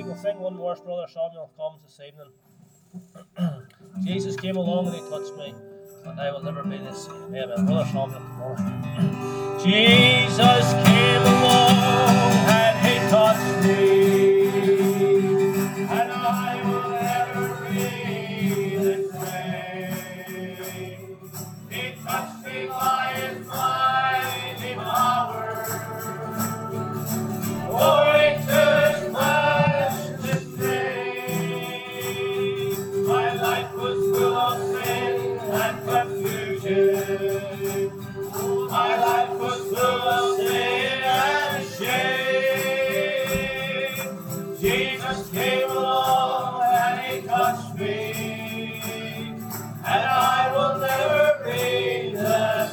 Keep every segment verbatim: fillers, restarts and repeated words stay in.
can sing one more as Brother Samuel comes this evening. Jesus came along and he touched me, and I will never be the same. Amen. Brother Samuel, come on. Jesus came along and he touched me, and I will never be the same. He touched me by his mighty power. Glory to his precious name. My life was full of sin and confusion. My life was full of sin and shame. Jesus came along and he touched me, and I will never be the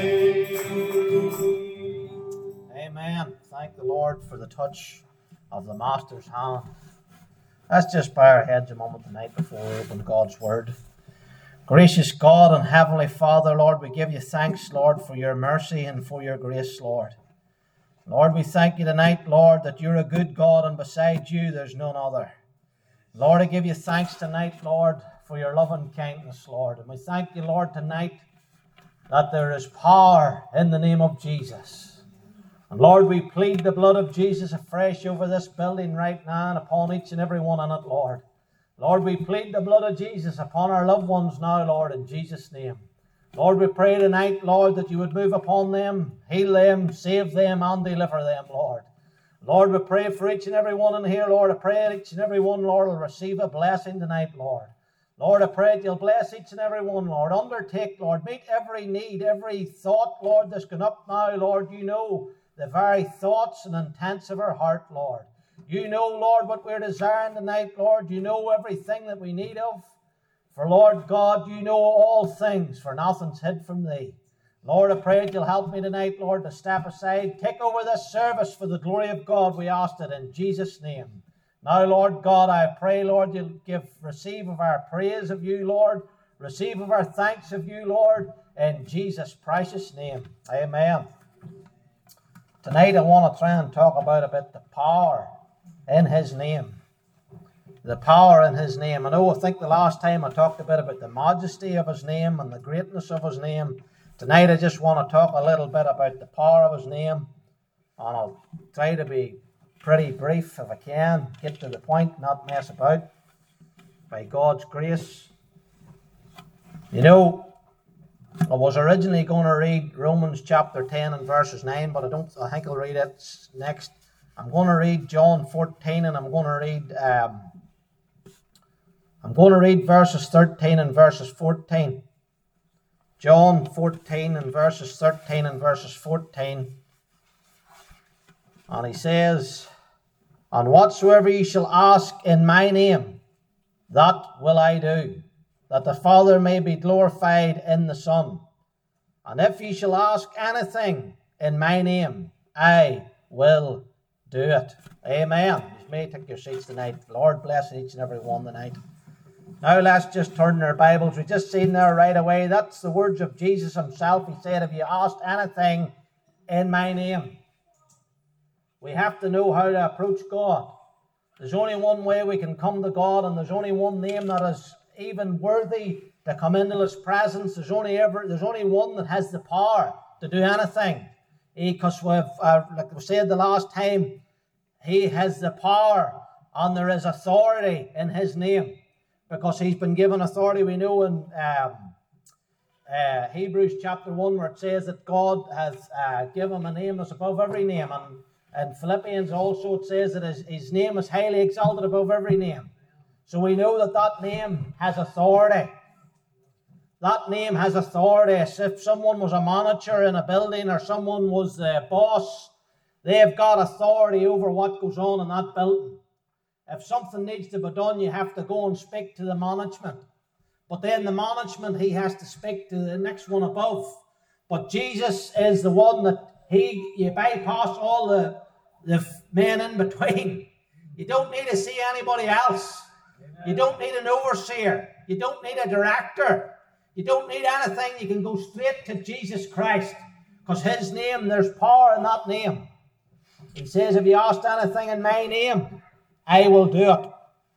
same. Amen. Thank the Lord for the touch of the Master's hand. Let's just bow our heads a moment tonight before we open God's Word. Gracious God and Heavenly Father, Lord, we give you thanks, Lord, for your mercy and for your grace, Lord. Lord, we thank you tonight, Lord, that you're a good God and beside you there's none other. Lord, I give you thanks tonight, Lord, for your loving kindness, Lord. And we thank you, Lord, tonight that there is power in the name of Jesus. And Lord, we plead the blood of Jesus afresh over this building right now and upon each and every one in it, Lord. Lord, we plead the blood of Jesus upon our loved ones now, Lord, in Jesus' name. Lord, we pray tonight, Lord, that you would move upon them, heal them, save them, and deliver them, Lord. Lord, we pray for each and every one in here, Lord. I pray that each and every one, Lord, will receive a blessing tonight, Lord. Lord, I pray that you'll bless each and every one, Lord. Undertake, Lord, meet every need, every thought, Lord, that's gone up now, Lord. You know the very thoughts and intents of our heart, Lord. You know, Lord, what we're desiring tonight, Lord. You know everything that we need of. For, Lord God, you know all things, for nothing's hid from thee. Lord, I pray that you'll help me tonight, Lord, to step aside. Take over this service for the glory of God. We ask it in Jesus' name. Now, Lord God, I pray, Lord, you'll give, receive of our praise of you, Lord. Receive of our thanks of you, Lord, in Jesus' precious name. Amen. Tonight I want to try and talk about a bit the power in his name. The power in his name. I know, I think the last time I talked a bit about the majesty of his name and the greatness of his name. Tonight I just want to talk a little bit about the power of his name. And I'll try to be pretty brief if I can. Get to the point, not mess about. By God's grace. You know, I was originally going to read Romans chapter ten and verses nine, but I don't. I think I'll read it next. I'm going to read John fourteen, and I'm going to read. Um, I'm going to read verses thirteen and verses fourteen. John fourteen and verses thirteen and verses fourteen, and he says, "And whatsoever ye shall ask in my name, that will I do, that the Father may be glorified in the Son. And if ye shall ask anything in my name, I will do it." Amen. You may take your seats tonight. Lord bless each and every one tonight. Now let's just turn our Bibles. We just seen there right away. That's the words of Jesus himself. He said, if you asked anything in my name. We have to know how to approach God. There's only one way we can come to God, and there's only one name that is even worthy to come into his presence. There's only ever there's only one that has the power to do anything. Because we've uh, like we said the last time, he has the power and there is authority in his name. Because he's been given authority. We know in um, uh, Hebrews chapter one where it says that God has uh, given him a name that's above every name. And in Philippians also it says that his, his name is highly exalted above every name. So we know that that name has authority. That name has authority. As if someone was a manager in a building or someone was the boss, they've got authority over what goes on in that building. If something needs to be done, you have to go and speak to the management. But then the management, he has to speak to the next one above. But Jesus is the one that he, you bypass all the, the men in between. You don't need to see anybody else. You don't need an overseer. You don't need a director. You don't need anything. You can go straight to Jesus Christ. Because his name, there's power in that name. He says, if you asked anything in my name, I will do it.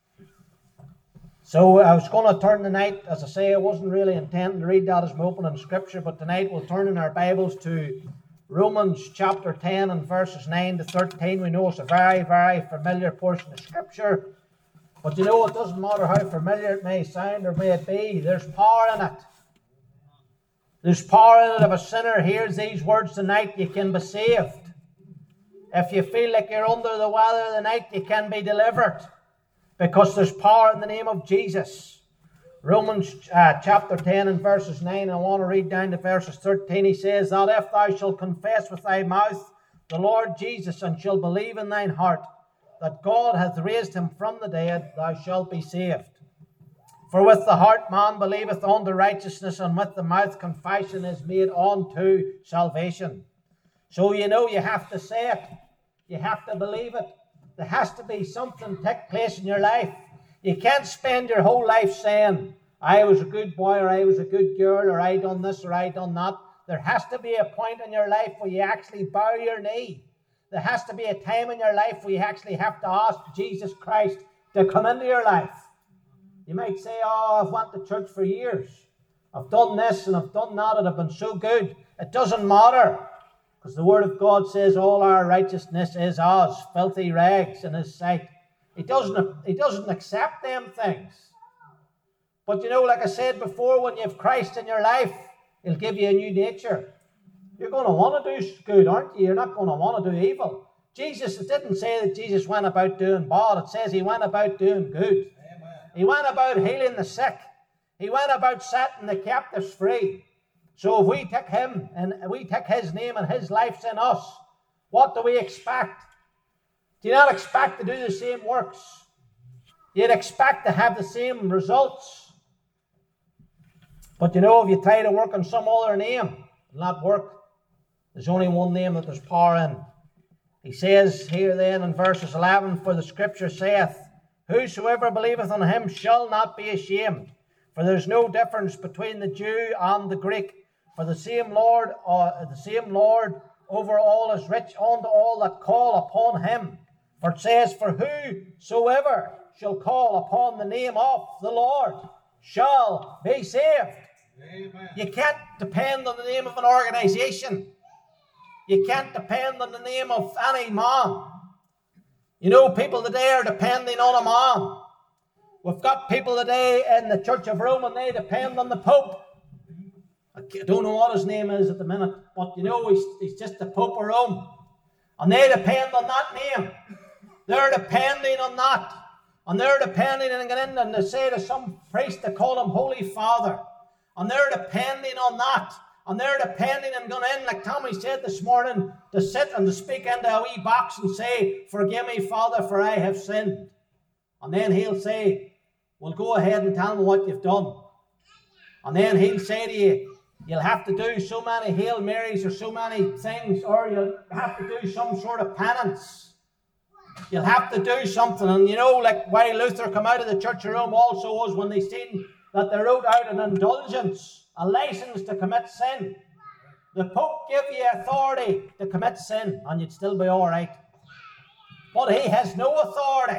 So I was going to turn tonight, as I say, I wasn't really intending to read that as my opening scripture, but tonight we'll turn in our Bibles to Romans chapter ten and verses nine to thirteen. We know it's a very, very familiar portion of scripture. But you know, it doesn't matter how familiar it may sound or may it be, there's power in it. There's power in it. If a sinner hears these words tonight, you can be saved. If you feel like you're under the weather tonight, you can be delivered. Because there's power in the name of Jesus. Romans uh, chapter ten and verses nine, I want to read down to verses thirteen. He says that if thou shalt confess with thy mouth the Lord Jesus, and shalt believe in thine heart that God hath raised him from the dead, thou shalt be saved. For with the heart man believeth unto righteousness, and with the mouth confession is made unto salvation. So you know you have to say it. You have to believe it. There has to be something take place in your life. You can't spend your whole life saying, I was a good boy, or I was a good girl, or I done this, or I done that. There has to be a point in your life where you actually bow your knee. There has to be a time in your life where you actually have to ask Jesus Christ to come into your life. You might say, oh, I've went to church for years. I've done this and I've done that and I've been so good. It doesn't matter. Because the Word of God says all our righteousness is as filthy rags in His sight. He doesn't, he doesn't accept them things. But you know, like I said before, when you have Christ in your life, He'll give you a new nature. You're going to want to do good, aren't you? You're not going to want to do evil. Jesus, it didn't say that Jesus went about doing bad. It says He went about doing good. Amen. He went about healing the sick. He went about setting the captives free. So if we take Him and we take His name and His life's in us, what do we expect? Do you not expect to do the same works? You'd expect to have the same results. But you know, if you try to work on some other name, it'll not work. There's only one name that there's power in. He says here then in verses eleven, for the scripture saith, whosoever believeth on Him shall not be ashamed. For there's no difference between the Jew and the Greek. For the same Lord, uh, the same Lord over all is rich unto all that call upon Him. For it says, for whosoever shall call upon the name of the Lord shall be saved. Amen. You can't depend on the name of an organization. You can't depend on the name of any man. You know, people today are depending on a man. We've got people today in the Church of Rome and they depend on the Pope. I don't know what his name is at the minute, but you know, he's, he's just the Pope of Rome. And they depend on that name. They're depending on that. And they're depending and going in and they say to some priest to call him Holy Father. And they're depending on that. And they're depending and going in, like Tommy said this morning, to sit and to speak into a wee box and say, forgive me, Father, for I have sinned. And then he'll say, well, go ahead and tell me what you've done. And then he'll say to you, you'll have to do so many Hail Marys or so many things, or you'll have to do some sort of penance. You'll have to do something. And you know, like why Luther come out of the Church of Rome also was when they seen that they wrote out an indulgence, a license to commit sin. The Pope give you authority to commit sin and you'd still be all right. But he has no authority.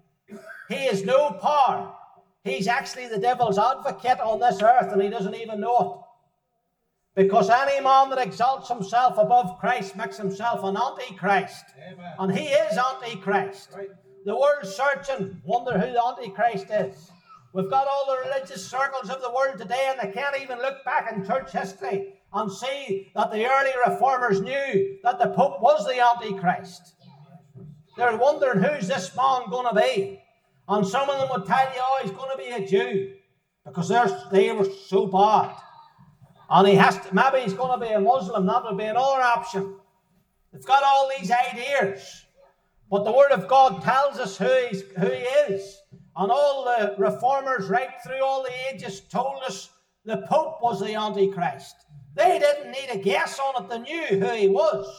He has no power. He's actually the devil's advocate on this earth and he doesn't even know it. Because any man that exalts himself above Christ makes himself an antichrist. Amen. And he is antichrist. Right. The world's searching, wonder who the antichrist is. We've got all the religious circles of the world today and they can't even look back in church history and see that the early reformers knew that the Pope was the antichrist. They're wondering, who's this man going to be? And some of them would tell you, oh, he's going to be a Jew. Because they were so bad. And he has to, maybe he's going to be a Muslim. That would be another option. They've got all these ideas. But the Word of God tells us who, he's, who he is. And all the reformers right through all the ages told us the Pope was the Antichrist. They didn't need a guess on it. They knew who he was.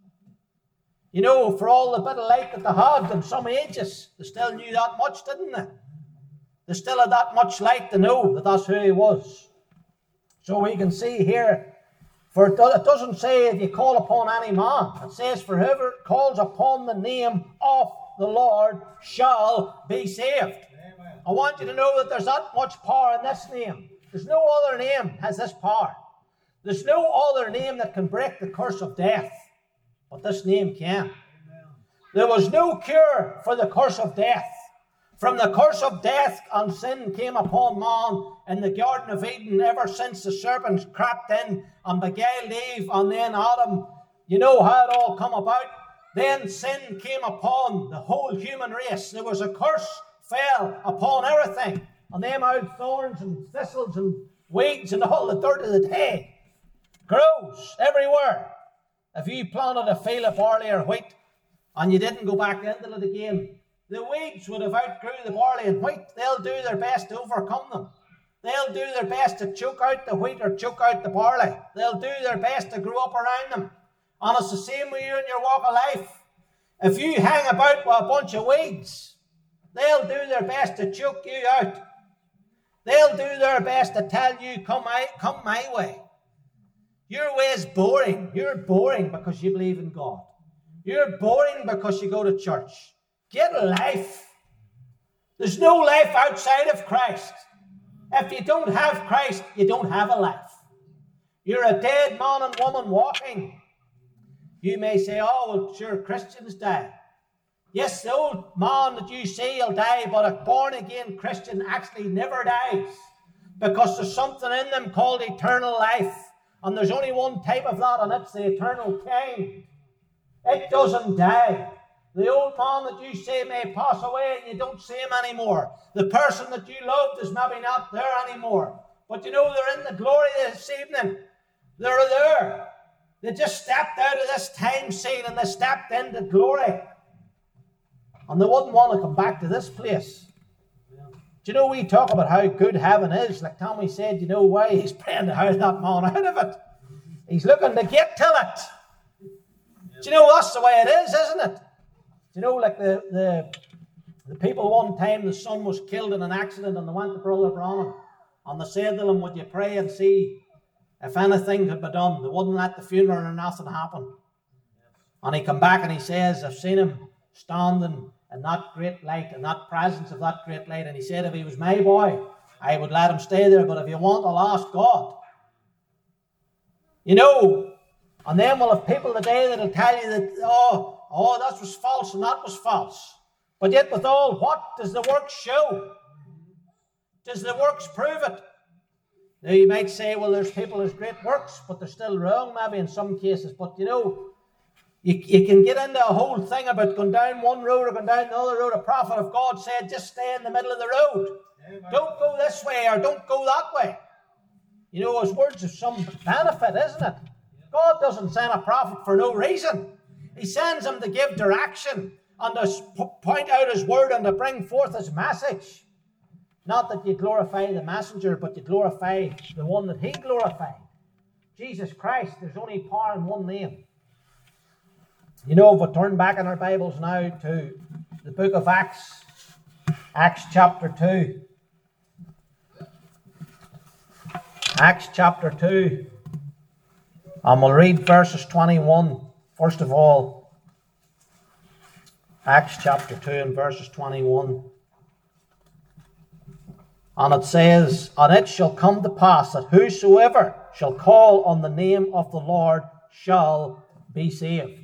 You know, for all the bit of light that they had in some ages, they still knew that much, didn't they? They still had that much light to know that that's who he was. So we can see here, for it doesn't say if you call upon any man. It says, for whoever calls upon the name of the Lord shall be saved. Amen. I want you to know that there's that much power in this name. There's no other name has this power. There's no other name that can break the curse of death, but this name can. Amen. There was no cure for the curse of death. From the curse of death and sin came upon man in the Garden of Eden ever since the serpents crept in and beguiled Eve and then Adam. You know how it all come about. Then sin came upon the whole human race. There was a curse fell upon everything. And them old thorns and thistles and weeds and all the dirt of the day grows everywhere. If you planted a field of barley or wheat and you didn't go back into it again, the weeds would have outgrew the barley and wheat. They'll do their best to overcome them. They'll do their best to choke out the wheat or choke out the barley. They'll do their best to grow up around them. And it's the same with you in your walk of life. If you hang about with a bunch of weeds, they'll do their best to choke you out. They'll do their best to tell you, come my, come my way. Your way is boring. You're boring because you believe in God. You're boring because you go to church. Get a life. There's no life outside of Christ. If you don't have Christ, you don't have a life. You're a dead man and woman walking. You may say, oh, well, sure, Christians die. Yes, the old man that you see will die, but a born-again Christian actually never dies because there's something in them called eternal life. And there's only one type of that, and it's the eternal kind. It doesn't die. The old man that you see may pass away and you don't see him anymore. The person that you loved is maybe not there anymore. But you know, they're in the glory this evening. They're there. They just stepped out of this time scene and they stepped into glory. And they wouldn't want to come back to this place. Do you know, we talk about how good heaven is. Like Tommy said, you know why he's praying to have that man out of it. He's looking to get to it. Do you know, that's the way it is, isn't it? Do you know, like the, the, the people one time, the son was killed in an accident and they went to Brother Branham. And they said to him, would you pray and see if anything could be done? They wouldn't let the funeral or nothing happen. And he come back and he says, I've seen him standing in that great light, in that presence of that great light. And he said, if he was my boy, I would let him stay there. But if you want, I'll ask God. You know, and then we'll have people today that'll tell you that, oh, oh, that was false and that was false. But yet with all, what does the works show? Does the works prove it? Now you might say, well, there's people, there's great works, but they're still wrong maybe in some cases. But you know, you, you can get into a whole thing about going down one road or going down the other road. A prophet of God said, just stay in the middle of the road. Amen. Don't go this way or don't go that way. You know, his words have some benefit, isn't it? God doesn't send a prophet for no reason. He sends him to give direction and to point out his word and to bring forth his message. Not that you glorify the messenger, but you glorify the one that he glorified. Jesus Christ. There's only power in one name. You know, if we turn back in our Bibles now to the book of Acts, Acts chapter two. Acts chapter two. And we'll read verses twenty-one. First of all, Acts chapter two and verses twenty-one. And it says, and it shall come to pass that whosoever shall call on the name of the Lord shall be saved.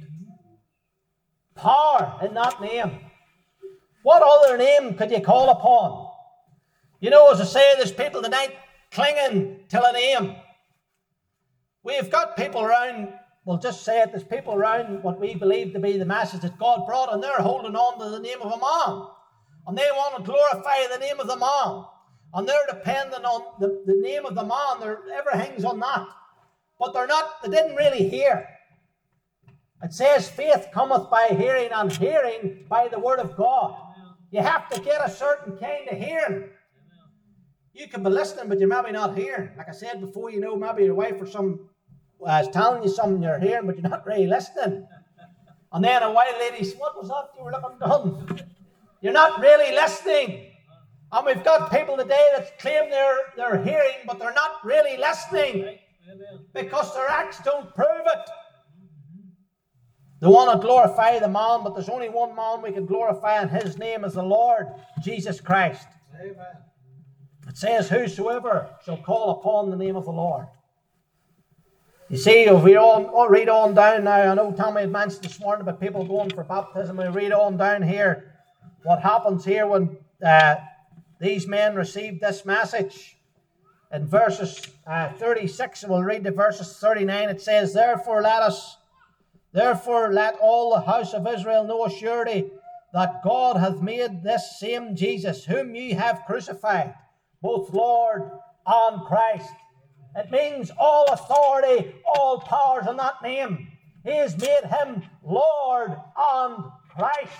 Power in that name. What other name could you call upon? You know, as I say, there's people tonight clinging to a name. We've got people around, we'll just say it, there's people around what we believe to be the message that God brought, and they're holding on to the name of a man. And they want to glorify the name of the man. And they're dependent on the, the name of the man. They're, everything's on that. But they're not, they didn't really hear. It says faith cometh by hearing, and hearing by the word of God. You have to get a certain kind of hearing. You can be listening, but you're maybe not hearing. Like I said before, you know, maybe your wife or some uh, is telling you something you're hearing, but you're not really listening. And then a while later, says, what was that you were looking done? You're not really listening. And we've got people today that claim they're, they're hearing, but they're not really listening. Because their acts don't prove it. They want to glorify the man, but there's only one man we can glorify, and his name is the Lord Jesus Christ. Amen. It says, whosoever shall call upon the name of the Lord. You see, if we all read on down now, I know Tommy had mentioned this morning about people going for baptism. We read on down here what happens here when uh, these men received this message. In verses uh, thirty-six, we'll read to verses thirty-nine. It says, Therefore let us, therefore let all the house of Israel know a surety that God hath made this same Jesus, whom ye have crucified, both Lord and Christ. It means all authority, all powers in that name. He has made him Lord and Christ.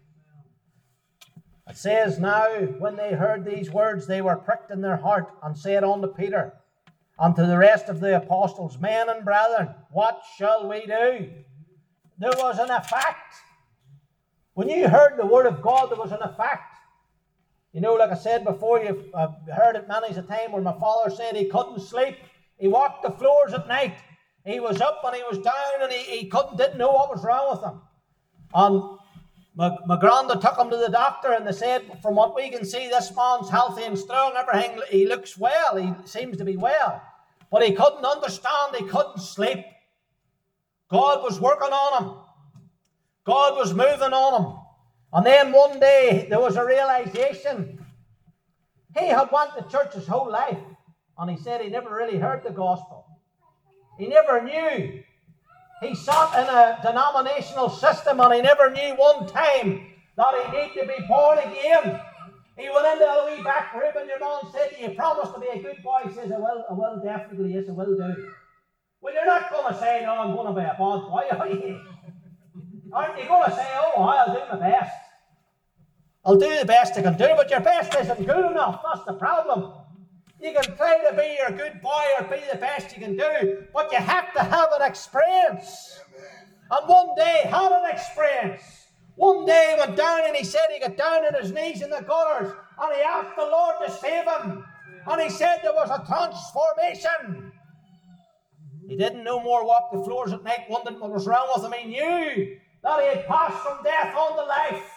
It says, Now when they heard these words, they were pricked in their heart, and said unto Peter and to the rest of the apostles, Men and brethren, what shall we do? There was an effect. When you heard the word of God, there was an effect. You know, like I said before, you've uh, heard it many a time where my father said he couldn't sleep. He walked the floors at night. He was up and he was down, and he, he couldn't, didn't know what was wrong with him. And my, my granda took him to the doctor, and they said, from what we can see, this man's healthy and strong, everything, he looks well, he seems to be well. But he couldn't understand, he couldn't sleep. God was working on him. God was moving on him. And then one day there was a realization. He had went to church his whole life, and he said he never really heard the gospel. He never knew. He sat in a denominational system, and he never knew one time that he needed to be born again. He went into a wee back room, and your man said, "Do you promise to be a good boy?" He says, I will, I will, definitely, yes, I will do. Well, you're not going to say, no, I'm going to be a bad boy, are you? Aren't you going to say, oh, I'll do my best? I'll do the best I can do, but your best isn't good enough. That's the problem. You can try to be your good boy or be the best you can do, but you have to have an experience. And one day had an experience. One day he went down, and he said he got down on his knees in the gutters, and he asked the Lord to save him. And he said there was a transformation. He didn't no more walk the floors at night wondering what was wrong with him. He knew that he had passed from death on to life.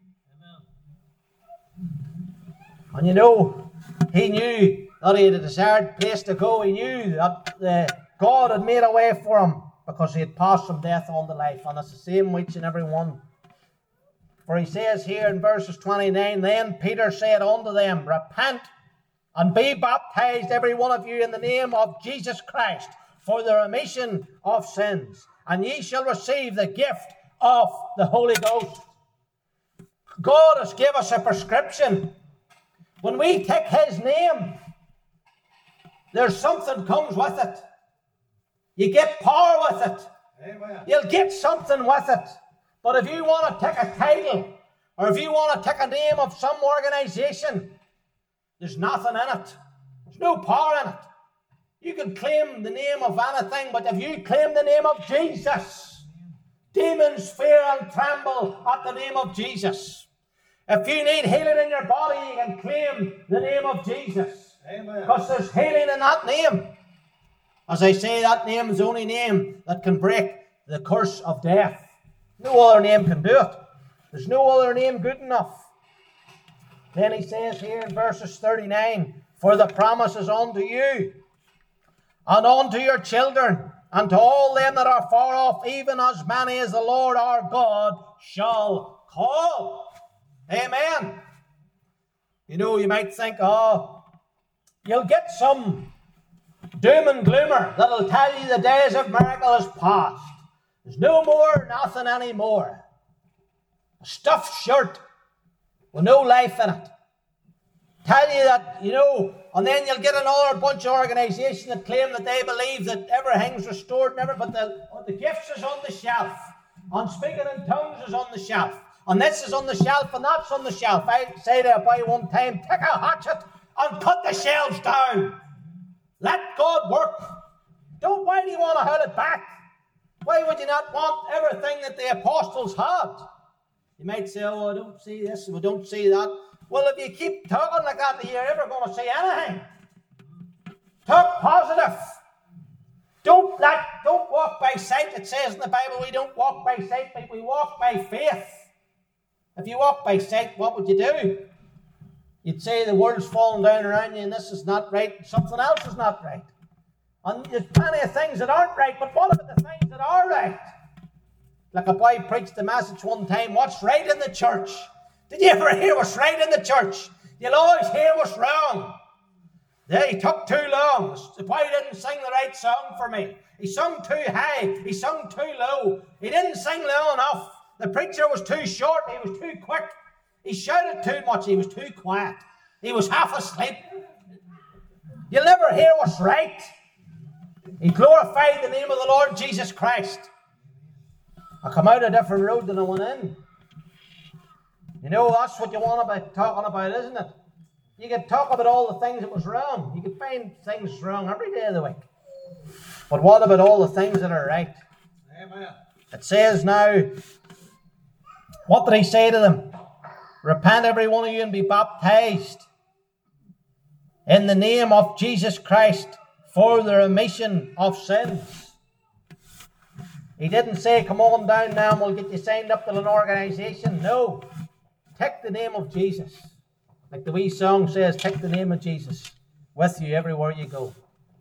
Amen. And you know, he knew that he had a desired place to go. He knew that uh, God had made a way for him because he had passed from death on to life. And it's the same with each and every one. For he says here in verses twenty-nine, Then Peter said unto them, Repent and be baptized every one of you in the name of Jesus Christ for the remission of sins, and ye shall receive the gift of the Holy Ghost. God has given us a prescription. When we take his name, there's something comes with it. You get power with it. Amen. You'll get something with it. But if you want to take a title, or if you want to take a name of some organization, there's nothing in it. There's no power in it. You can claim the name of anything, but if you claim the name of Jesus, demons fear and tremble at the name of Jesus. If you need healing in your body, you can claim the name of Jesus. Amen. Because there's healing in that name. As I say, that name is the only name that can break the curse of death. No other name can do it. There's no other name good enough. Then he says here in verses thirty-nine, For the promise is unto you, and unto your children, and to all them that are far off, even as many as the Lord our God shall call. Amen. You know, you might think, oh, you'll get some doom and gloomer that'll tell you the days of miracle is past. There's no more, nothing anymore. A stuffed shirt with no life in it. Tell you that, you know, and then you'll get another bunch of organisations that claim that they believe that everything's restored and everything, but the, the gifts is on the shelf, and speaking in tongues is on the shelf, and this is on the shelf, and that's on the shelf. I say to a boy one time, take a hatchet and cut the shelves down. Let God work. Don't, why do you want to hold it back? Why would you not want everything that the apostles had? You might say, oh, I don't see this, we don't see that. Well, if you keep talking like that, you're never going to see anything. Talk positive. Don't let, don't walk by sight. It says in the Bible we don't walk by sight, but we walk by faith. If you walk by sight, what would you do? You'd say the world's falling down around you and this is not right, and something else is not right. And there's plenty of things that aren't right, but what about the things that are right? Like a boy preached the message one time, what's right in the church? Did you ever hear what's right in the church? You'll always hear what's wrong. Yeah, he took too long. The boy didn't sing the right song for me. He sung too high. He sung too low. He didn't sing low enough. The preacher was too short. He was too quick. He shouted too much. He was too quiet. He was half asleep. You'll never hear what's right. He glorified the name of the Lord Jesus Christ. I come out a different road than I went in. You know, that's what you want to be talking about, isn't it? You could talk about all the things that was wrong. You could find things wrong every day of the week. But what about all the things that are right? Amen. It says now, what did he say to them? Repent every one of you and be baptized in the name of Jesus Christ for the remission of sins. He didn't say, come on down now and we'll get you signed up to an organisation. No. Take the name of Jesus. Like the wee song says, take the name of Jesus with you everywhere you go.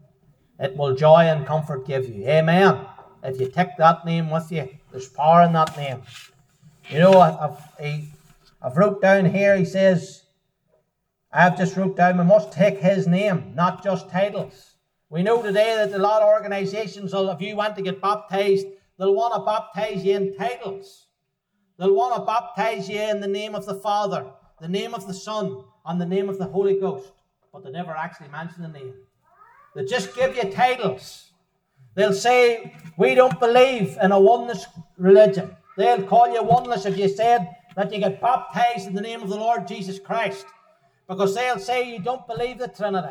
It will joy and comfort give you. Amen. If you take that name with you, there's power in that name. You know, I've, he, I've wrote down here, he says, I've just wrote down, we must take his name, not just titles. We know today that a lot of organisations, if you want to get baptised, they'll want to baptize you in titles. They'll want to baptize you in the name of the Father, the name of the Son, and the name of the Holy Ghost. But they never actually mention the name. They just give you titles. They'll say, we don't believe in a oneness religion. They'll call you oneness if you said that you get baptized in the name of the Lord Jesus Christ. Because they'll say you don't believe the Trinity.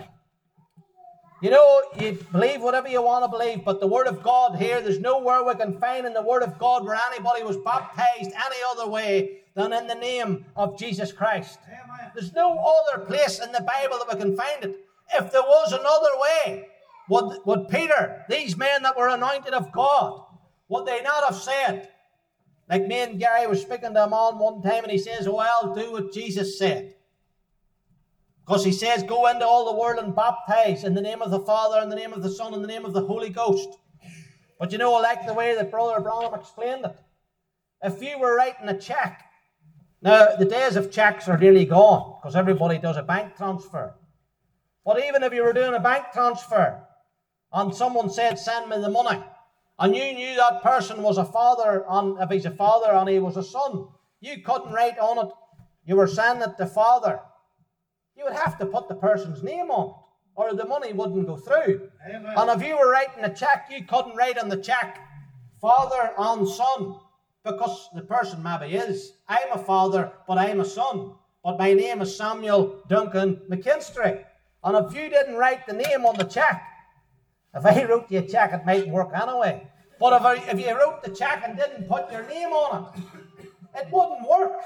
You know, you believe whatever you want to believe, but the Word of God here, there's nowhere we can find in the Word of God where anybody was baptized any other way than in the name of Jesus Christ. Amen. There's no other place in the Bible that we can find it. If there was another way, would, would Peter, these men that were anointed of God, would they not have said, like me and Gary were speaking to him on one time, and he says, well, do what Jesus said. Because he says, go into all the world and baptize in the name of the Father, in the name of the Son, in the name of the Holy Ghost. But you know, I like the way that Brother Branham explained it. If you were writing a check, now the days of checks are nearly gone, because everybody does a bank transfer. But even if you were doing a bank transfer, and someone said, send me the money, and you knew that person was a father, and if he's a father and he was a son, you couldn't write on it, you were sending it to Father. You would have to put the person's name on it, or the money wouldn't go through. Amen. And if you were writing a check, you couldn't write on the check, Father and Son, because the person maybe is, I'm a father, but I'm a son. But my name is Samuel Duncan McKinstry. And if you didn't write the name on the check, if I wrote you a check, it mightn't work anyway. But if, I, if you wrote the check and didn't put your name on it, it wouldn't work.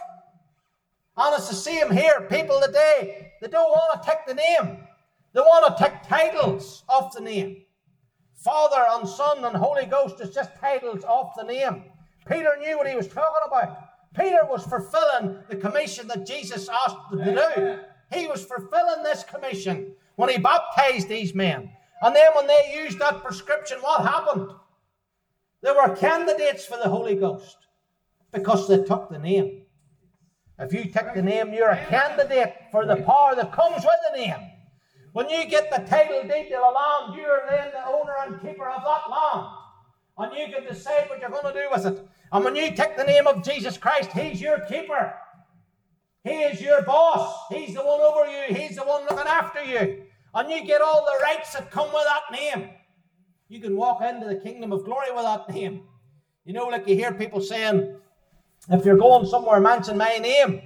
And it's the same here. People today, they don't want to take the name. They want to take titles off the name. Father and Son and Holy Ghost is just titles off the name. Peter knew what he was talking about. Peter was fulfilling the commission that Jesus asked him to do. He was fulfilling this commission when he baptized these men. And then when they used that prescription, what happened? They were candidates for the Holy Ghost because they took the name. If you take the name, you're a candidate for the power that comes with the name. When you get the title deed to the land, you're then the owner and keeper of that land. And you can decide what you're going to do with it. And when you take the name of Jesus Christ, He's your keeper. He is your boss. He's the one over you. He's the one looking after you. And you get all the rights that come with that name. You can walk into the kingdom of glory with that name. You know, like you hear people saying, if you're going somewhere, mention my name.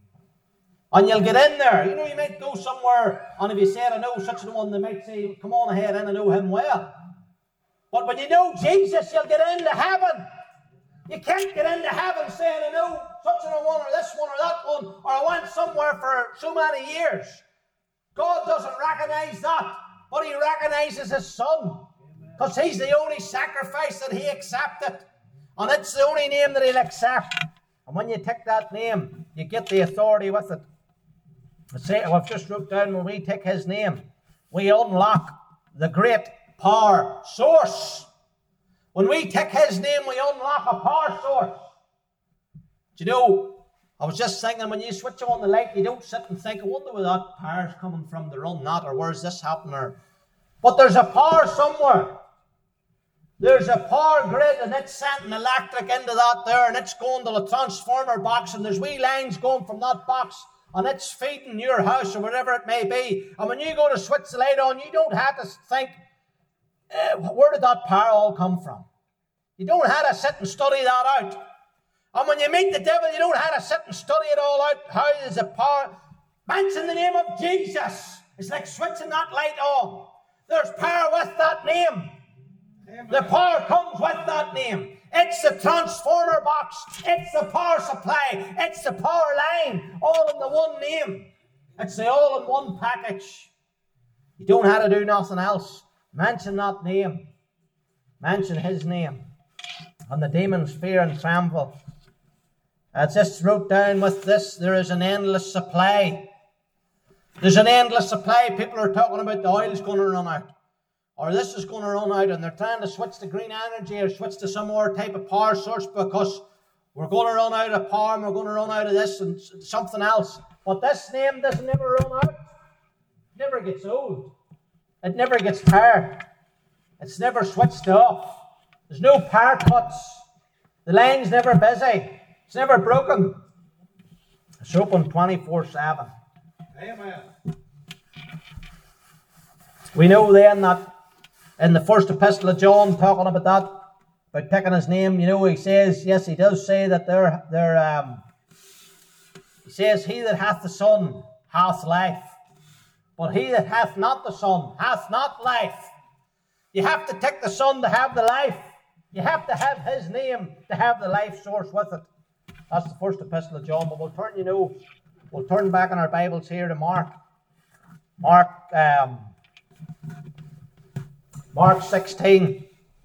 And you'll get in there. You know, you might go somewhere, and if you said, I know such a one, they might say, come on ahead in, I know him well. But when you know Jesus, you'll get into heaven. You can't get into heaven saying, I know such a one, or this one, or that one, or I went somewhere for so many years. God doesn't recognize that, but He recognizes His Son. Because he's the only sacrifice that he accepted. And it's the only name that he'll accept. And when you take that name, you get the authority with it. Say, I've just wrote down, when we take his name, we unlock the great power source. When we take his name, we unlock a power source. Do you know, I was just thinking, when you switch on the light, you don't sit and think, I wonder where that power's coming from to run that, or where's this happening? Or... But there's a power somewhere. There's a power grid, and it's sending electric into that there, and it's going to the transformer box, and there's wee lines going from that box, and it's feeding your house or whatever it may be. And when you go to switch the light on, you don't have to think, eh, where did that power all come from? You don't have to sit and study that out. And when you meet the devil, you don't have to sit and study it all out. How is the power? Mention the name of Jesus. It's like switching that light on. There's power with that name. The power comes with that name. It's the transformer box. It's the power supply. It's the power line. All in the one name. It's the all-in-one package. You don't have to do nothing else. Mention that name. Mention his name. And the demons fear and tremble. I just wrote down with this, there is an endless supply. There's an endless supply. People are talking about the oil's going to run out. Or this is going to run out, and they're trying to switch to green energy or switch to some more type of power source because we're going to run out of power and we're going to run out of this and something else. But this name doesn't ever run out. It never gets old. It never gets tired. It's never switched off. There's no power cuts. The line's never busy. It's never broken. It's open twenty-four seven. Amen. We know then that in the first epistle of John, talking about that, about picking his name, you know, he says, yes, he does say that they're, they're um, he says, he that hath the Son hath life, but he that hath not the Son hath not life. You have to take the Son to have the life. You have to have his name to have the life source with it. That's the first epistle of John, but we'll turn, you know, we'll turn back in our Bibles here to Mark. Mark, um, Mark sixteen.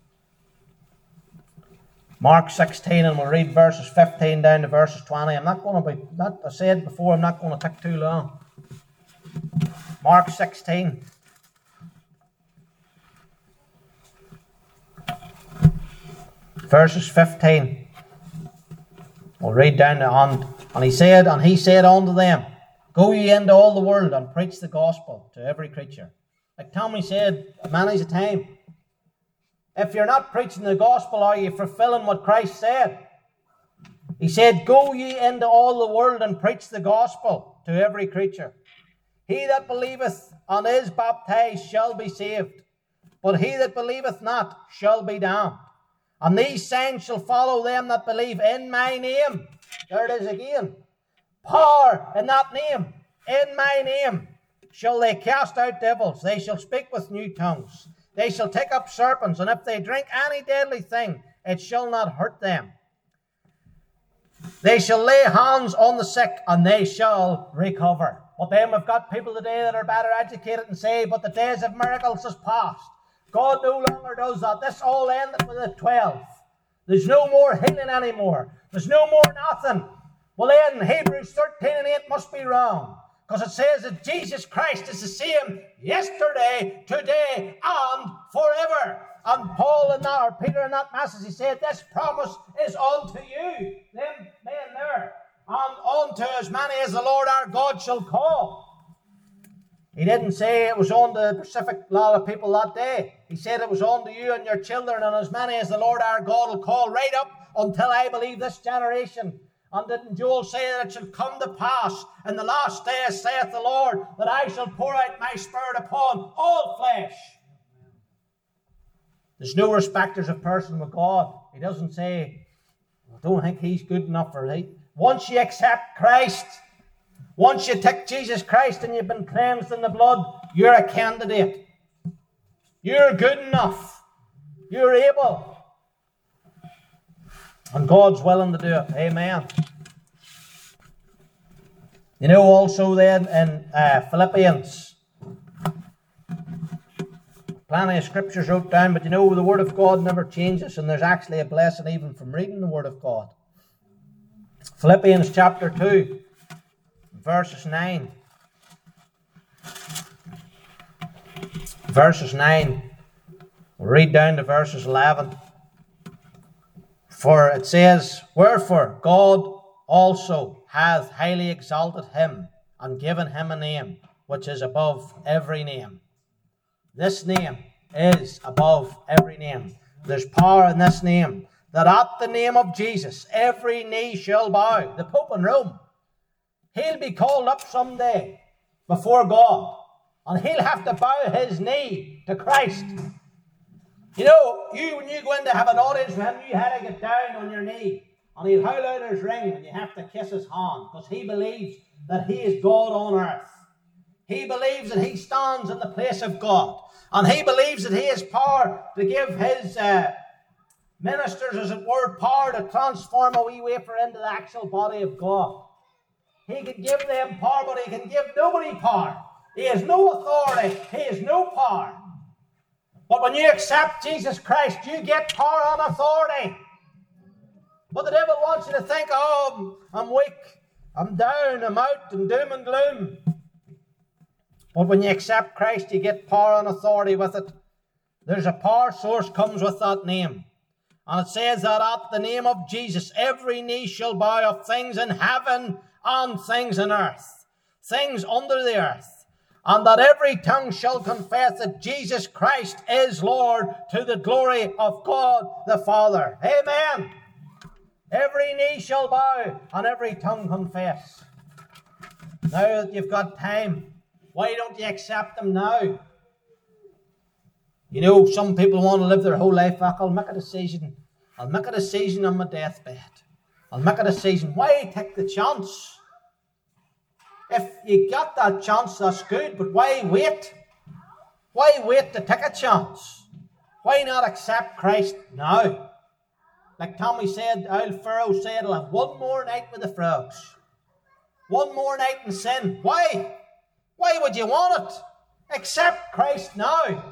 Mark sixteen, and we'll read verses fifteen down to verses twenty. I'm not going to be, that I said before, I'm not going to take too long. Mark sixteen. Verses fifteen. We'll read down to on. And he said, and he said unto them, go ye into all the world and preach the gospel to every creature. Like Tommy said many's a time. If you're not preaching the gospel, are you fulfilling what Christ said? He said, go ye into all the world and preach the gospel to every creature. He that believeth and is baptized shall be saved, but he that believeth not shall be damned. And these signs shall follow them that believe in my name. There it is again. Power in that name. In my name shall they cast out devils. They shall speak with new tongues. They shall take up serpents. And if they drink any deadly thing, it shall not hurt them. They shall lay hands on the sick, and they shall recover. But then we've got people today that are better educated and say, but the days of miracles is past. God no longer does that. This all ended with the twelve. There's no more healing anymore. There's no more nothing. Well then, Hebrews thirteen and eight must be wrong. Because it says that Jesus Christ is the same yesterday, today, and forever. And Paul in that, or Peter in that message, he said, this promise is unto you, them men there, and unto as many as the Lord our God shall call. He didn't say it was on the Pacific lot of people that day. He said it was on to you and your children, and as many as the Lord our God will call, right up until I believe this generation. And didn't Joel say that it shall come to pass in the last days, saith the Lord, that I shall pour out my spirit upon all flesh? There's no respecters of person with God. He doesn't say, I don't think he's good enough for it. Once you accept Christ, once you take Jesus Christ and you've been cleansed in the blood, you're a candidate. You're good enough. You're able. And God's willing to do it. Amen. You know, also then in uh, Philippians, plenty of scriptures wrote down, but you know, the Word of God never changes, and there's actually a blessing even from reading the Word of God. Philippians chapter two, verses nine. Verses nine. We'll read down to verses eleven. For it says, Wherefore God also hath highly exalted him, and given him a name, which is above every name. This name is above every name. There's power in this name, that at the name of Jesus, every knee shall bow. The Pope in Rome, he'll be called up someday before God, and he'll have to bow his knee to Christ. You know, you when you go in to have an audience with him, you had to get down on your knee, and he'll hold out his ring, and you have to kiss his hand, because he believes that he is God on earth. He believes that he stands in the place of God, and he believes that he has power to give his uh, ministers, as it were, power to transform a wee wafer into the actual body of God. He can give them power, but he can give nobody power. He has no authority. He has no power. But when you accept Jesus Christ, you get power and authority. But the devil wants you to think, oh, I'm weak, I'm down, I'm out, and doom and gloom. But when you accept Christ, you get power and authority with it. There's a power source comes with that name. And it says that at the name of Jesus, every knee shall bow, of things in heaven and things in earth, things under the earth. And that every tongue shall confess that Jesus Christ is Lord, to the glory of God the Father. Amen. Every knee shall bow and every tongue confess. Now that you've got time, why don't you accept Him now? You know, some people want to live their whole life back. I'll make a decision. I'll make a decision on my deathbed. I'll make a decision. Why take the chance? If you got that chance, that's good, but why wait? Why wait to take a chance? Why not accept Christ now? Like Tommy said, old Pharaoh said, I'll have one more night with the frogs. One more night in sin. Why? Why would you want it? Accept Christ now.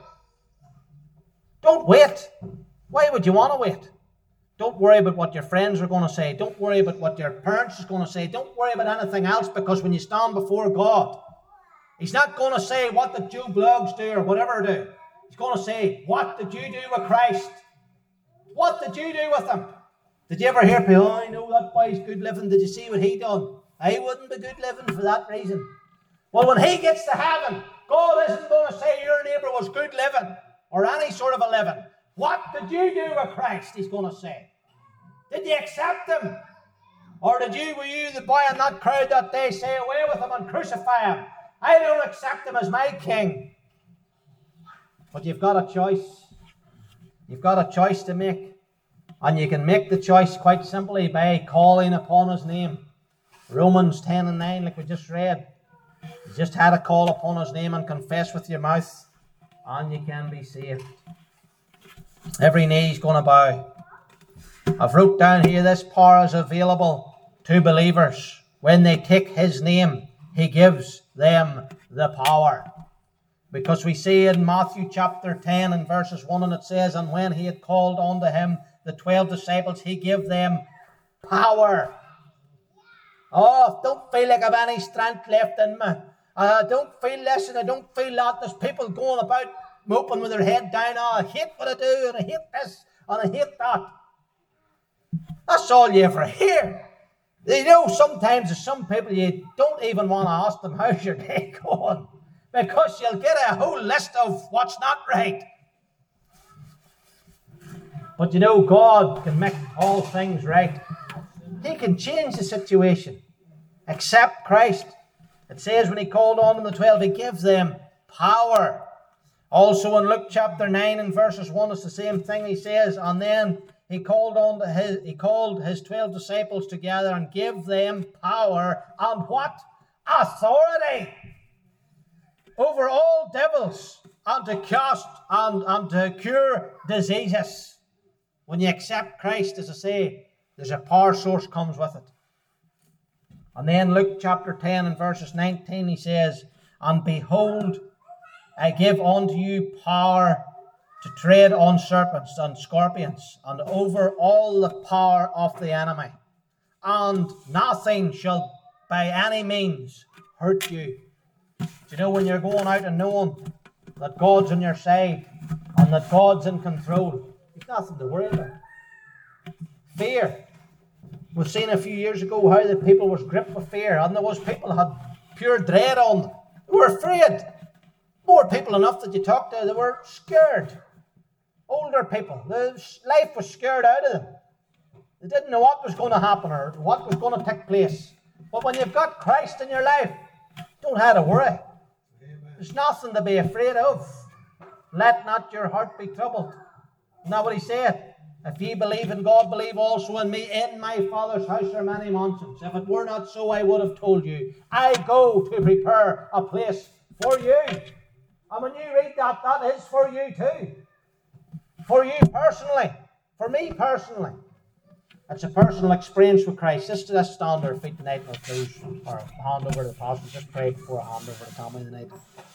Don't wait. Why would you want to wait? Don't worry about what your friends are going to say. Don't worry about what your parents are going to say. Don't worry about anything else, because when you stand before God, He's not going to say, what did Joe Bloggs do or whatever do. He's going to say, what did you do with Christ? What did you do with Him? Did you ever hear people, oh, I know that boy's good living. Did you see what he done? I wouldn't be good living for that reason. Well, when he gets to heaven, God isn't going to say your neighbour was good living or any sort of a living. What did you do with Christ? He's going to say. Did you accept Him? Or did you, were you the boy in that crowd that day, say away with Him and crucify Him? I don't accept Him as my King. But you've got a choice. You've got a choice to make. And you can make the choice quite simply by calling upon His name. Romans ten and nine, like we just read. You just had to call upon His name and confess with your mouth, and you can be saved. Every knee is going to bow. I've wrote down here, this power is available to believers. When they take His name, He gives them the power. Because we see in Matthew chapter ten and verses one, and it says, and when He had called unto Him the twelve disciples, He gave them power. Oh, don't feel like I've any strength left in me. I don't feel this and I don't feel that. There's people going about moping with their head down. Oh, I hate what I do, and I hate this, and I hate that. That's all you ever hear. You know, sometimes there's some people you don't even want to ask them, how's your day going? Because you'll get a whole list of what's not right. But you know, God can make all things right. He can change the situation. Accept Christ. It says when He called on the twelve, He gives them power. Also in Luke chapter nine and verses one, it's the same thing. He says, and then He called on to his He called His twelve disciples together and gave them power and what? Authority over all devils, and to cast and, and to cure diseases. When you accept Christ, as I say, there's a power source comes with it. And then Luke chapter ten and verses nineteen, He says, and behold, I give unto you power to tread on serpents and scorpions and over all the power of the enemy, and nothing shall by any means hurt you. Do you know, when you're going out and knowing that God's on your side and that God's in control, there's nothing to worry about. Fear. We've seen a few years ago how the people was gripped with fear, and there was people who had pure dread on them. They were afraid. More people enough that you talk to, they were scared. Older people, the life was scared out of them. They didn't know what was going to happen or what was going to take place. But when you've got Christ in your life, don't have to worry. There's nothing to be afraid of. Let not your heart be troubled. Isn't that what he said? If ye believe in God, believe also in me. In my Father's house are many mansions. If it were not so, I would have told you. I go to prepare a place for you. And when you read that, that is for you too. For you personally. For me personally. It's a personal experience with Christ. Just to stand on our feet tonight and we'll close or hand over to the pastor. Just pray before I hand over to Tommy tonight.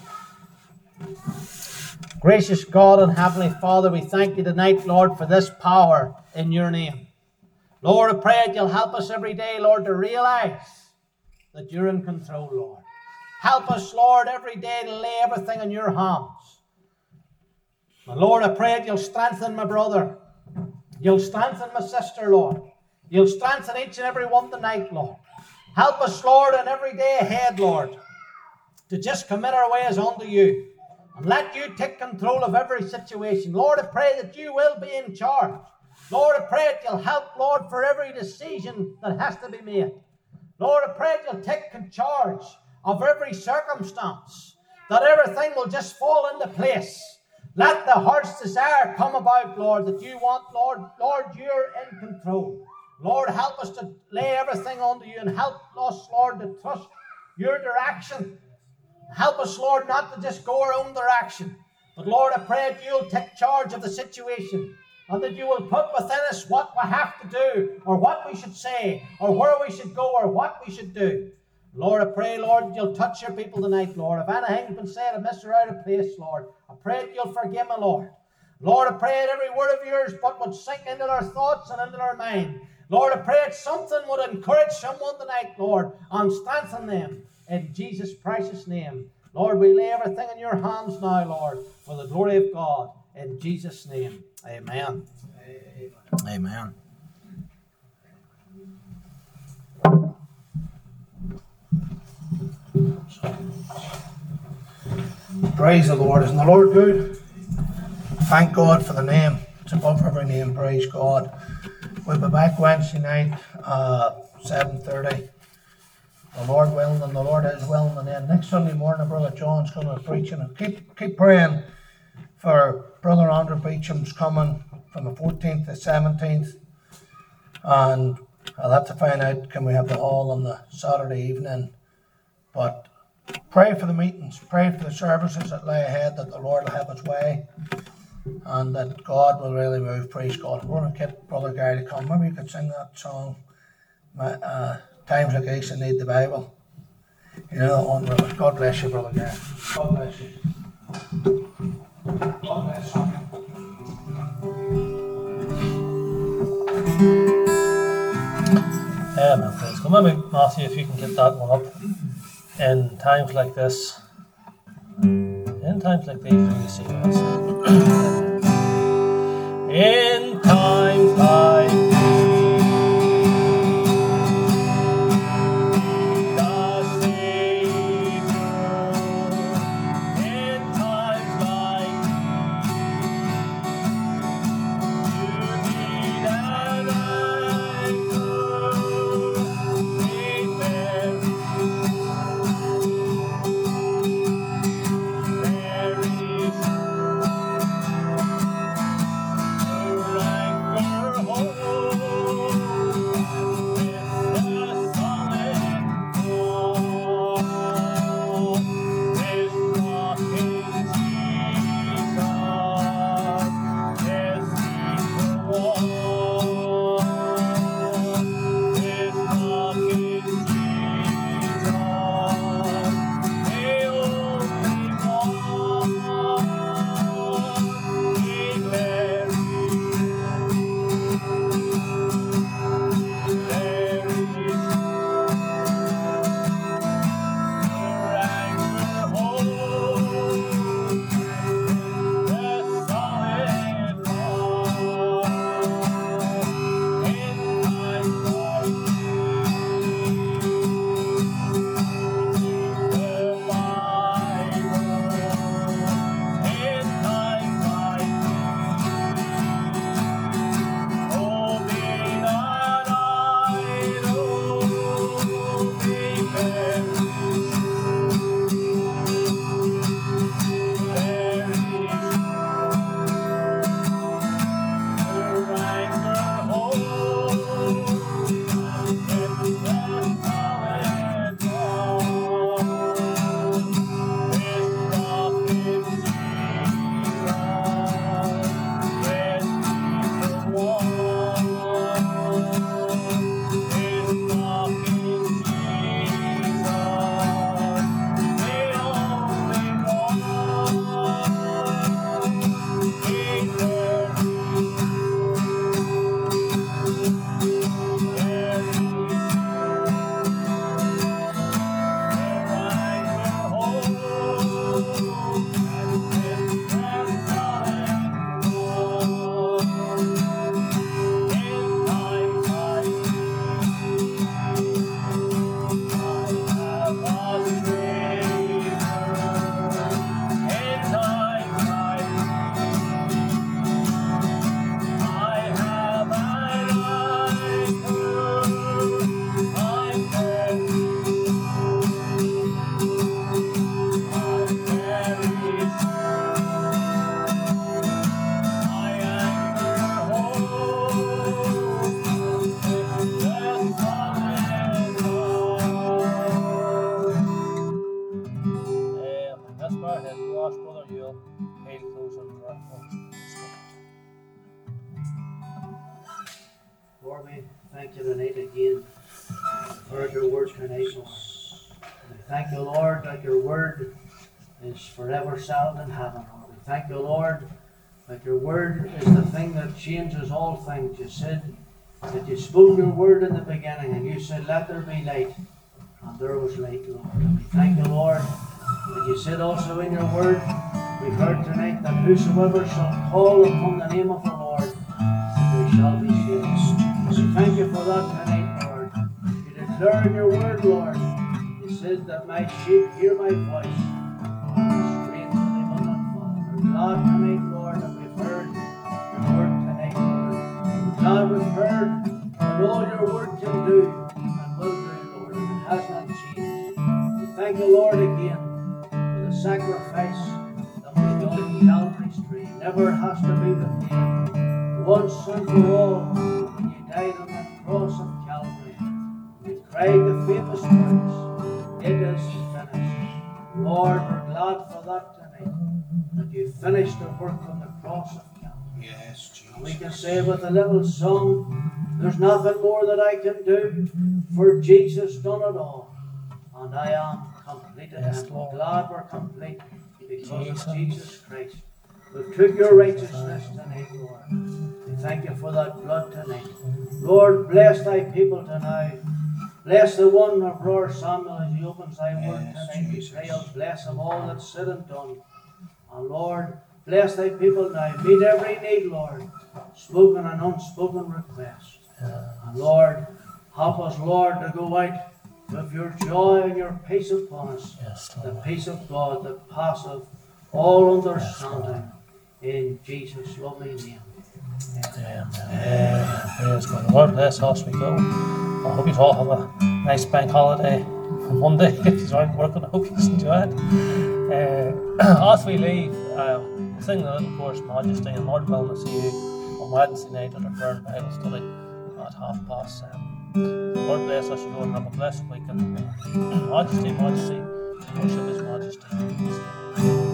Gracious God and Heavenly Father, we thank you tonight, Lord, for this power in your name. Lord, I pray that you'll help us every day, Lord, to realize that you're in control, Lord. Help us, Lord, every day to lay everything in your hands. And Lord, I pray that you'll strengthen my brother. You'll strengthen my sister, Lord. You'll strengthen each and every one tonight, Lord. Help us, Lord, in every day ahead, Lord, to just commit our ways unto you. And let you take control of every situation. Lord, I pray that you will be in charge. Lord, I pray that you'll help, Lord, for every decision that has to be made. Lord, I pray that you'll take charge of every circumstance, that everything will just fall into place. Let the heart's desire come about, Lord, that you want, Lord. Lord, you're in control. Lord, help us to lay everything onto you and help us, Lord, to trust your direction. Help us, Lord, not to just go our own direction. But, Lord, I pray that you'll take charge of the situation and that you will put within us what we have to do or what we should say or where we should go or what we should do. Lord, I pray, Lord, that you'll touch your people tonight, Lord. If anything's been said amiss or out of place, Lord, I pray that you'll forgive me, Lord. Lord, I pray that every word of yours but would sink into our thoughts and into our mind. Lord, I pray that something would encourage someone tonight, Lord, and strengthen them. In Jesus' precious name. Lord, we lay everything in your hands now, Lord, for the glory of God. In Jesus' name. Amen. Amen. Praise the Lord. Isn't the Lord good? Thank God for the name. It's above every name. Praise God. We'll be back Wednesday night, uh, seven thirty. The Lord willing, and the Lord is willing. And then next Sunday morning, Brother John's going to be preaching. And keep keep praying for Brother Andrew Beecham's coming from the fourteenth to seventeenth. And I'll have to find out, can we have the hall on the Saturday evening. But pray for the meetings. Pray for the services that lay ahead, that the Lord will have his way. And that God will really move. Praise God. I'm going to get Brother Gary to come. Maybe you could sing that song. My, uh, Times like these, I need the Bible. You know, on with it. God bless you, Brother Gary. God bless you. God bless you. Amen. Praise God. Maybe, Matthew, if you can get that one up. In times like this, in times like these, you see us. In times like these. Oh Lord, we thank you tonight again for your word tonight, Lord. We thank you, Lord, that your word is forever settled in heaven, Lord. We thank you, Lord, that your word is the thing that changes all things. You said that you spoke your word in the beginning, and you said, let there be light, and there was light, Lord. And we thank you, Lord, that you said also in your word, we heard tonight that whosoever shall call upon the name of the Lord, they shall be saved. So we thank you for that tonight, Lord. You declare in your word, Lord, you said that my sheep hear my voice, and stranger they will not follow. We're glad tonight, Lord, that we've heard your word tonight, Lord. We're glad we've heard what all your word can do and will do, Lord, and it has not changed. We thank you, Lord, again for the sacrifice that was done in Calvary's tree. Never has to be repeated. Once and for all, when you died on that cross of Calvary, you cried the famous words, it is finished. Lord, we're glad for that tonight, that you finished the work on the cross of Calvary. Yes, Jesus. And we can say with a little song, there's nothing more that I can do, for Jesus done it all, and I am complete in Yes, him. Lord. We're glad we're complete because Jesus. of Jesus Christ. We took your righteousness tonight, Lord. We thank you for that blood tonight. Lord, bless thy people tonight. Bless the one of Brother Samuel as he opens thy word Yes, tonight. We Jesus. pray you'll bless them all that's said and done. And Lord, bless thy people now. Meet every need, Lord, spoken and unspoken request. And Lord, help us, Lord, to go out with your joy and your peace upon us. Yes, The Lord. peace of God that passeth all understanding. In Jesus' lovely name. Amen. Amen. Praise God. The Lord bless us we go. I hope you all have a nice bank holiday on Monday. If you aren't working, I hope you enjoy it. Uh, as we leave, uh, we'll sing the little chorus, Majesty, and Lord willing to see you on Wednesday night at our current Bible study at half past seven. The Lord bless us you go and have a blessed weekend. Majesty, Majesty, worship His Majesty.